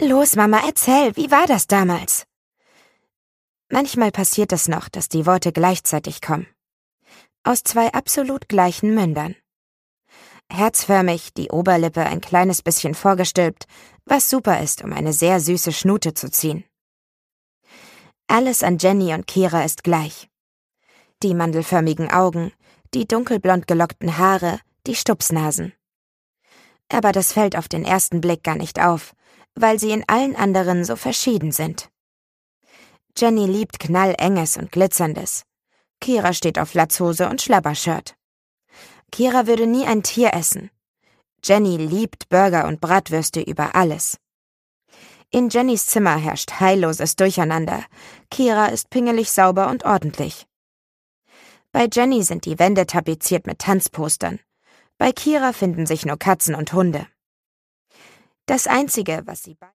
Los, Mama, erzähl, wie war das damals? Manchmal passiert es noch, dass die Worte gleichzeitig kommen. Aus zwei absolut gleichen Mündern. Herzförmig, die Oberlippe ein kleines bisschen vorgestülpt, was super ist, um eine sehr süße Schnute zu ziehen. Alles an Jenny und Kira ist gleich. Die mandelförmigen Augen, die dunkelblond gelockten Haare, die Stupsnasen. Aber das fällt auf den ersten Blick gar nicht auf, weil sie in allen anderen so verschieden sind. Jenny liebt Knallenges und Glitzerndes. Kira steht auf Latzhose und Schlabbershirt. Kira würde nie ein Tier essen. Jenny liebt Burger und Bratwürste über alles. In Jennys Zimmer herrscht heilloses Durcheinander. Kira ist pingelig sauber und ordentlich. Bei Jenny sind die Wände tapeziert mit Tanzpostern. Bei Kira finden sich nur Katzen und Hunde. Das Einzige, was sie